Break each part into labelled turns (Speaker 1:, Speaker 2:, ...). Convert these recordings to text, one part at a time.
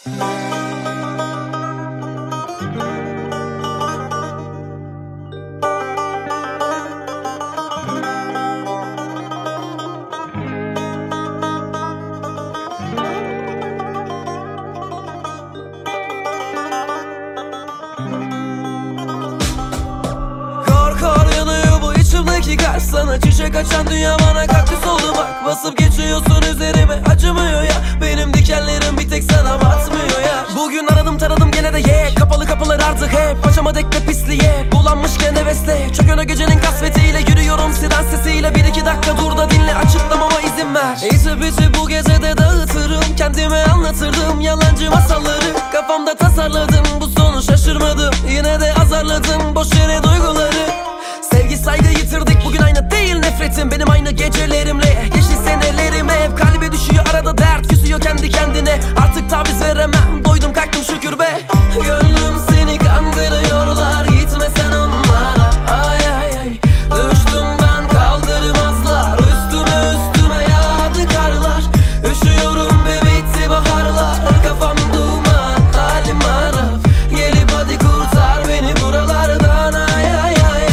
Speaker 1: Kar sana çiçek açan dünya bana kaktüs oldu bak. Basıp geçiyorsun üzerime acımıyor ya. Benim dikenlerim bir tek sana batmıyor ya. Bugün aradım taradım gene de kapalı kapılar artık hep. Paçama dek ve pisliğe bulanmışken hevesle. Çok öne gecenin kasvetiyle yürüyorum siren sesiyle. Bir iki dakika dur da dinle açıklamama izin ver. İçip içip bu gecede dağıtırım. Kendime anlatırdım yalancı masalları. Kafamda tasarladım bu sonu şaşırmadım. Yine de azarladım boş yere duyguları. Sevgi saygı yitirdik bugün aynı değil nefretim. Benim aynı gecelerimle geçti senelerime. Hep kalbi düşüyor arada dert küsüyor kendi kendine. Artık taviz veremem doydum kalktım şükür be. Gönlüm seni kandırıyorlar gitme sen onlara. Ay ay ay düştüm ben kaldırmazlar. Üstüme yağdı karlar. Üşüyorum be bitti baharlar. Kafam duman halim harap. Gelip hadi kurtar beni buralardan ay ay ay.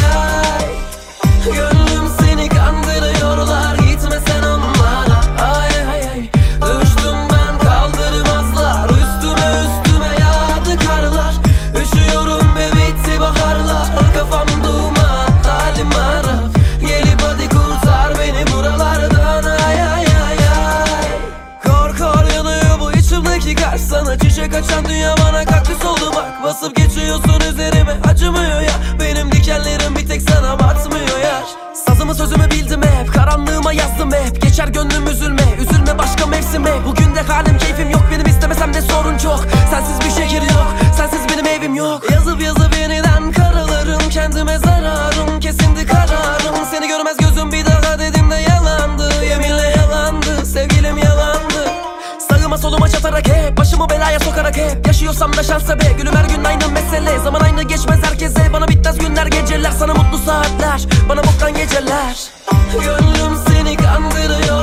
Speaker 1: Gönlüm seni kandırıyorlar gitme sen onlara. Ay ay ay düştüm ben kaldırmazlar. Üstüme yağdı karlar. Üşüyorum be bitti baharlar. Kafam duman halim harap. Gelip hadi kurtar beni buralardan ay ay ay ay. Kor yanıyor bu içimdeki kar. Sana çiçek açan dünya bana kaktüs oldu bak. Basıp geçiyorsun üzerime acımıyor ya. Benim dikenlerim bir tek sana batmıyor ya. Sazımı sözümü bildim hep. Karanlığıma yazdım hep. Geçer gönlüm üzülme. Üzülme başka mevsime. Bugün de halim keyfim yok. Benim istemesem de sorun çok. Sensiz bir şehir yok. Sensiz benim evim yok. Yazıp yeniden karalarım. Kendime zararım. Kesindi kararım. Seni görmez gözüm bir daha dedim de yalandı. Yeminle yalandı. Sevgilim yalandı. Sağıma soluma çatarak hep. Başımı belaya sokarak hep. Yaşıyorsam da şansa be. Gülüm her gün aynı mesele. Zaman aynı geçmez herkese. Bana bitmez günler geceler. Sana mutlu saatler. Bana boktan geceler. Gönlüm seni kandırıyor